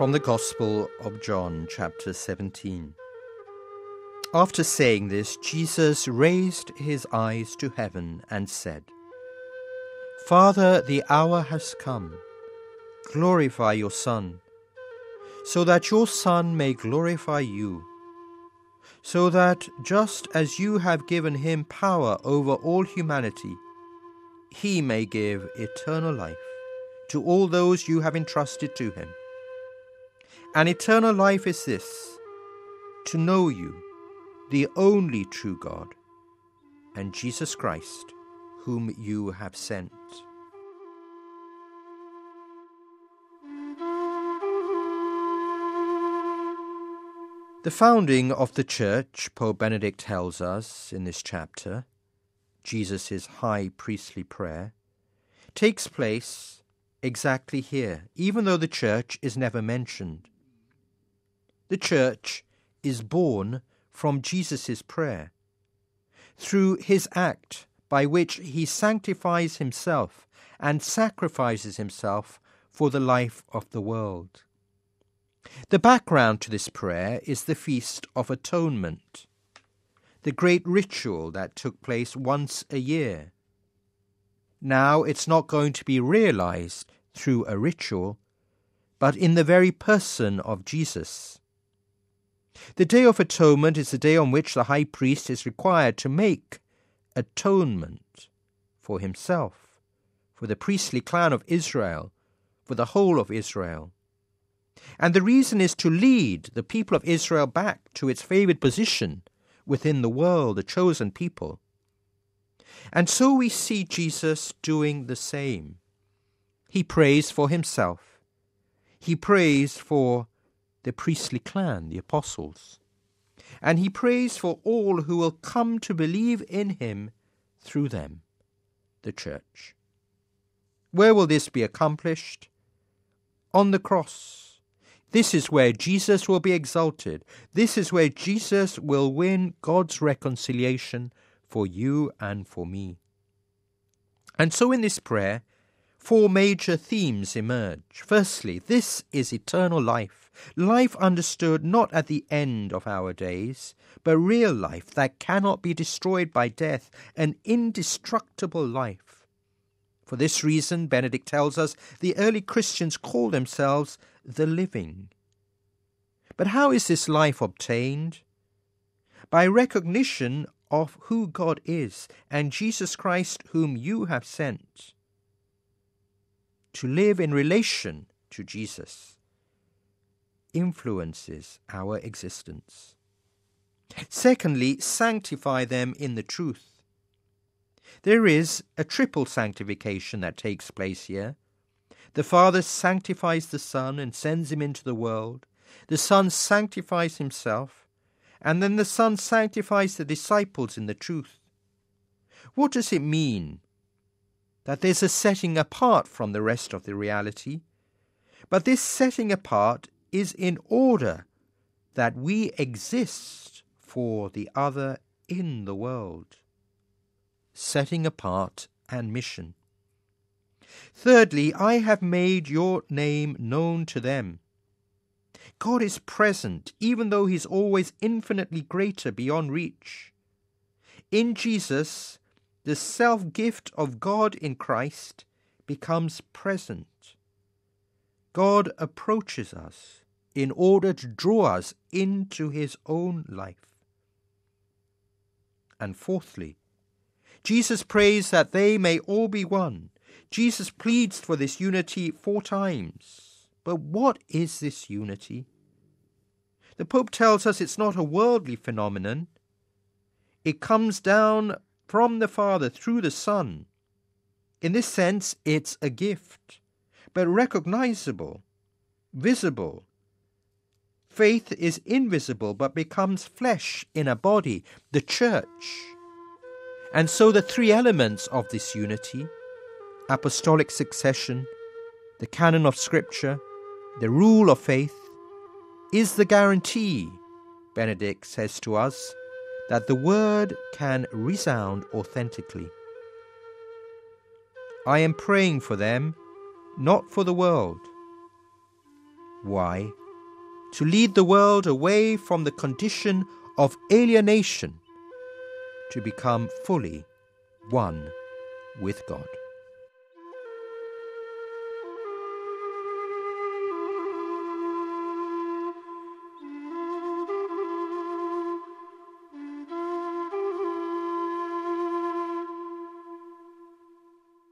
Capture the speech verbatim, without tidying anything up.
From the Gospel of John, chapter seventeen. After saying this, Jesus raised his eyes to heaven and said, Father, the hour has come. Glorify your Son, so that your Son may glorify you, so that just as you have given him power over all humanity, he may give eternal life to all those you have entrusted to him. And eternal life is this, to know you, the only true God, and Jesus Christ, whom you have sent. The founding of the Church, Pope Benedict tells us in this chapter, Jesus' high priestly prayer, takes place exactly here, even though the Church is never mentioned. The Church is born from Jesus' prayer, through his act by which he sanctifies himself and sacrifices himself for the life of the world. The background to this prayer is the Feast of Atonement, the great ritual that took place once a year. Now it's not going to be realized through a ritual, but in the very person of Jesus. The Day of Atonement is the day on which the high priest is required to make atonement for himself, for the priestly clan of Israel, for the whole of Israel. And the reason is to lead the people of Israel back to its favored position within the world, the chosen people. And so we see Jesus doing the same. He prays for himself. He prays for the priestly clan, the apostles. And he prays for all who will come to believe in him through them, the church. Where will this be accomplished? On the cross. This is where Jesus will be exalted. This is where Jesus will win God's reconciliation for you and for me. And so in this prayer, four major themes emerge. Firstly, this is eternal life. Life understood not at the end of our days, but real life that cannot be destroyed by death, an indestructible life. For this reason, Benedict tells us, the early Christians call themselves the living. But how is this life obtained? By recognition of who God is and Jesus Christ whom you have sent. To live in relation to Jesus influences our existence. Secondly, sanctify them in the truth. There is a triple sanctification that takes place here. The Father sanctifies the Son and sends him into the world. The Son sanctifies himself, and then the Son sanctifies the disciples in the truth. What does it mean? That there's a setting apart from the rest of the reality, but this setting apart is in order that we exist for the other in the world. Setting apart and mission. Thirdly, I have made your name known to them. God is present, even though he's always infinitely greater beyond reach. In Jesus, the self-gift of God in Christ becomes present. God approaches us in order to draw us into his own life. And fourthly, Jesus prays that they may all be one. Jesus pleads for this unity four times. But what is this unity? The Pope tells us it's not a worldly phenomenon. It comes down from the Father through the Son. In this sense, it's a gift, but recognizable, visible. Faith is invisible, but becomes flesh in a body, the church. And so the three elements of this unity, apostolic succession, the canon of Scripture, the rule of faith, is the guarantee, Benedict says to us, that the word can resound authentically. I am praying for them, not for the world. Why? To lead the world away from the condition of alienation to become fully one with God.